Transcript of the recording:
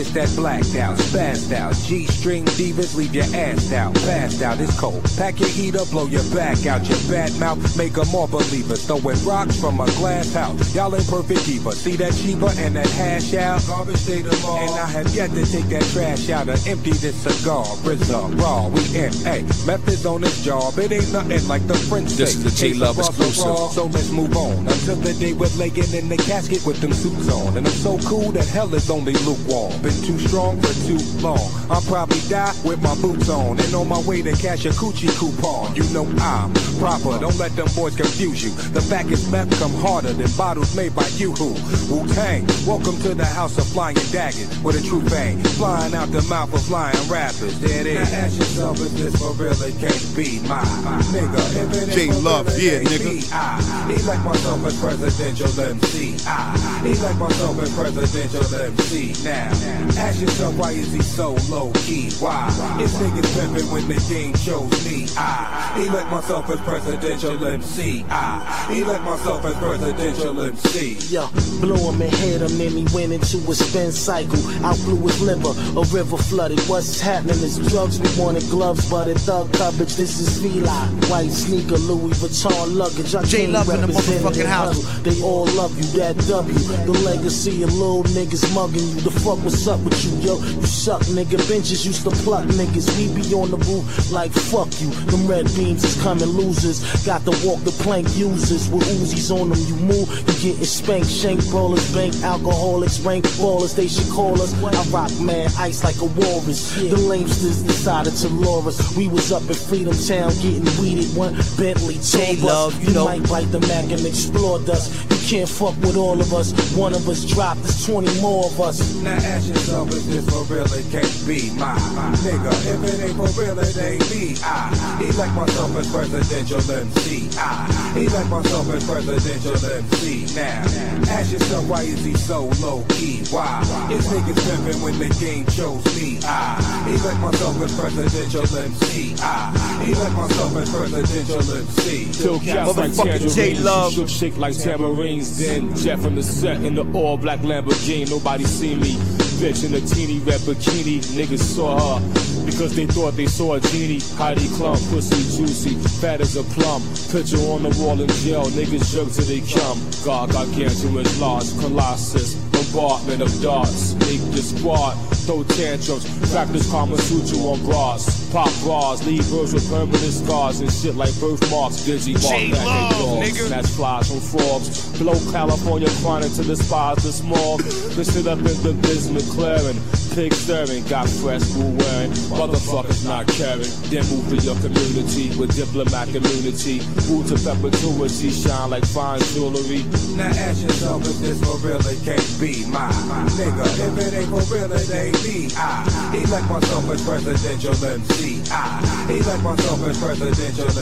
it's that blacked out, spazzed out. G-string divas leave your ass out, passed out, it's cold. Pack your heater, blow your back out. Your bad mouth, make them all believers. Throwing rocks from a glass house. Y'all ain't perfect either. See that cheaper and that hash out? Garbage state of law. And I have yet to take that trash out or empty this cigar. RZA, raw, we in. Hey, methods on this job. It ain't nothing like the French say. This is the J-Love exclusive. So let's move on until the day we're laying in the casket with them suits on. And I'm so cool that hell is only lukewarm. Been too strong for too long. I'll probably die with my boots on and on my way to cash a coochie coupon. You know I'm proper. Don't let them boys confuse you. The fact is meth come harder than bottles made by you who. Wu-Tang, welcome to the house of flying daggers with a true bang. Flying out the mouth of flying rappers. There it is. Now ask yourself, is this for real? It can't be my nigga. If it ain't J-Love, yeah, nigga. Elect myself as presidential MC. Elect myself as presidential MC. Now, ask yourself, why is he so low key? Why? His niggas pimpin' when the game chose me. Elect myself as presidential MC. Elect myself as presidential MC. Yo, blow him and hit him, then he went into a spin cycle. Out blew his liver, a river flooded. What's happening is drugs, we wanted gloves, but in thug coverage, this is Feli. White sneaker, Louis Vuitton luggage. I J-Love in the motherfucking house. They all love you, that W. The legacy of little niggas mugging you. The fuck what's up with you, yo? You suck, nigga. Benches used to pluck niggas. We be on the roof like fuck you. Them red beams is coming losers. Got to walk the plank users with Uzis on them. You move, you getting spanked. Shank brawlers, bank alcoholics, rank ballers. They should call us. I rock man, ice like a walrus. The lamesters decided to lure us. We was up in Freedom Town getting weeded. One Bentley told us. You might bite the Mac and explore us. You can't fuck with all of us. One of us dropped, there's 20 more of us. Now ask yourself, is this for real? It can't be my nigga. If it ain't for real, it ain't me. Elect myself as presidential MC. Elect myself as presidential MC. Now, ask yourself, why is he so low key? Why? His niggas pimpin' when the game chose me. Elect myself as presidential MC. Elect myself as presidential MC. Till cats like tangerines, J-Love. shook shake like tamarines. Then jet from the set in the all black Lamborghini. Nobody see me. Bitch in a teeny red bikini. Niggas saw her because they thought they saw a genie. Heidi Klum, pussy juicy, fat as a plum. Picture on the wall in jail. Niggas jerk till they come. God gargantuan large colossus. Bombardment of darts. Make the squad. Throw tantrums. Practice Kama Sutra on bras. Pop bras. Leave birds with permanent scars and shit like birthmarks. Digi J-Love, nigga. Snatch flies from Forbes. Blow California chronic to the spies the small. Then sit up in the Biz McLaren. Pig stirring, got fresh boo wearing. Motherfuckers not caring. Then move to your community with diplomatic immunity. Move to perpetuity, shine like fine jewelry. Now ask yourself, if this for real, it can't be my nigga. If it ain't for real, it ain't me. Elect myself as presidential MC. Elect myself as presidential